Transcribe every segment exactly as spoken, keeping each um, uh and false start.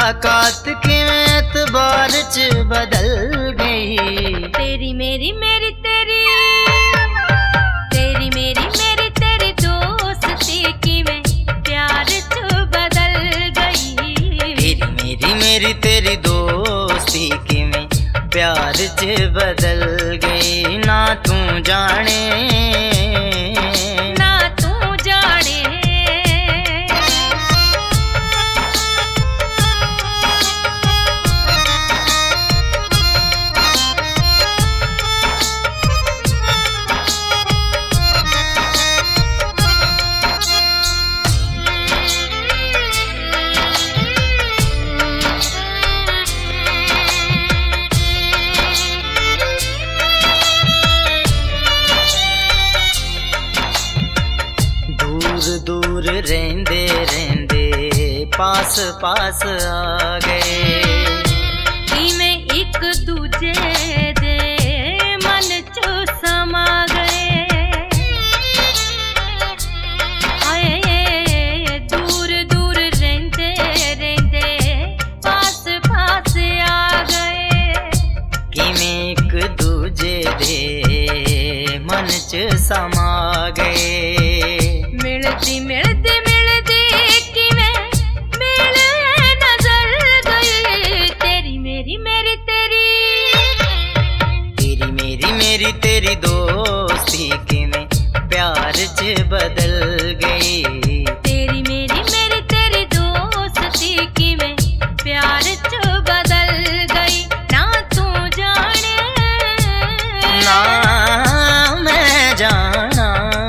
मुलाकात किवें एतबार च बदल गई। तेरी मेरी मेरी तेरी तेरी मेरी मेरी तेरी दोस्ती किवें प्यार च बदल गई। तेरी मेरी मेरी तेरी दोस्ती किवें प्यार च बदल गई। ना तू जाने ना तू जाने दूर रहंदे रहंदे पास पास आ गए। इवें एक दूजे दे मन च समा गए। हाय दूर दूर रहंदे रहंदे पास पास आ गए। किवें एक दूजे दे मन च समा गए। मिलती मिलती मिलती किवें मिल नजर गई। तेरी मेरी मेरी तेरी तेरी मेरी मेरी तेरी दोस्ती किवें प्यार च बदल गई। तेरी मेरी मेरी तेरी दोस्ती किवें प्यार च बदल गई। ना तू जाने ना मैं जाना।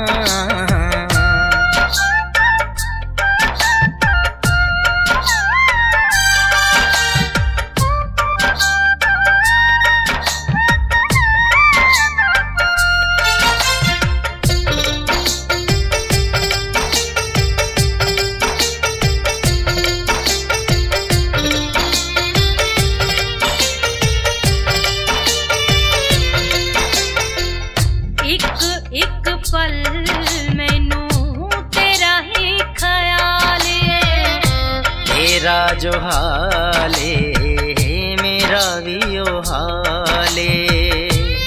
एक पल मैनू तेरा ही ख्याल है। तेरा जो हाल है मेरा भी ओ हाल है।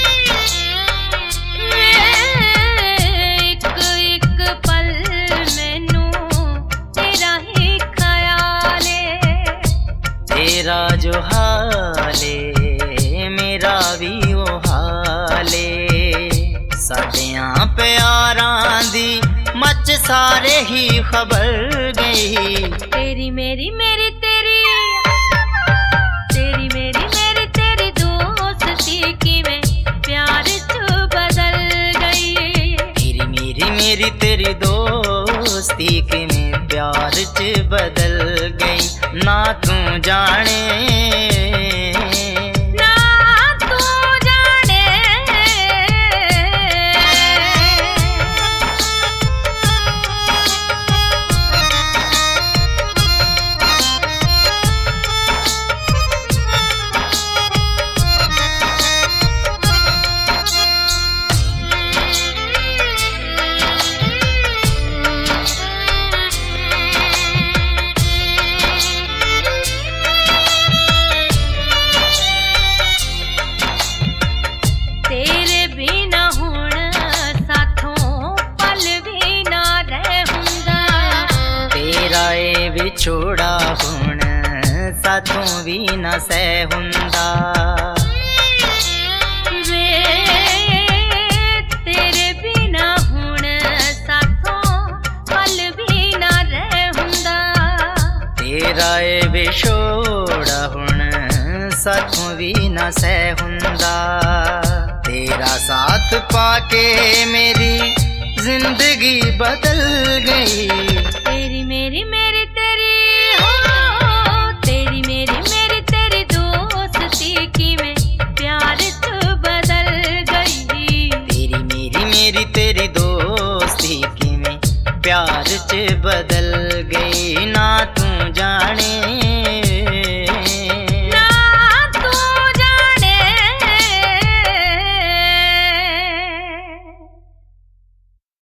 एक एक पल मैनू तेरा ही ख्याल है। तेरा जो हाल है मेरा भी ओ हाल है। साडियां प्यारां दी मच सारे ही खबर गई। तेरी मेरी मेरी तेरी तेरी मेरी मेरी तेरी दोस्ती किवें प्यार च बदल गई। तेरी मेरी मेरी तेरी दोस्ती किवें प्यार च बदल गई। ना तू जाने विछोड़ा हुण साथों भी ना सह हुंदा। वे तेरे बिना हुण साथों पल भी ना रह हुंदा। तेरा ए विछोड़ा हुण साथों भी ना सह हुंदा। तेरा साथ पाके मेरी जिंदगी बदल गई।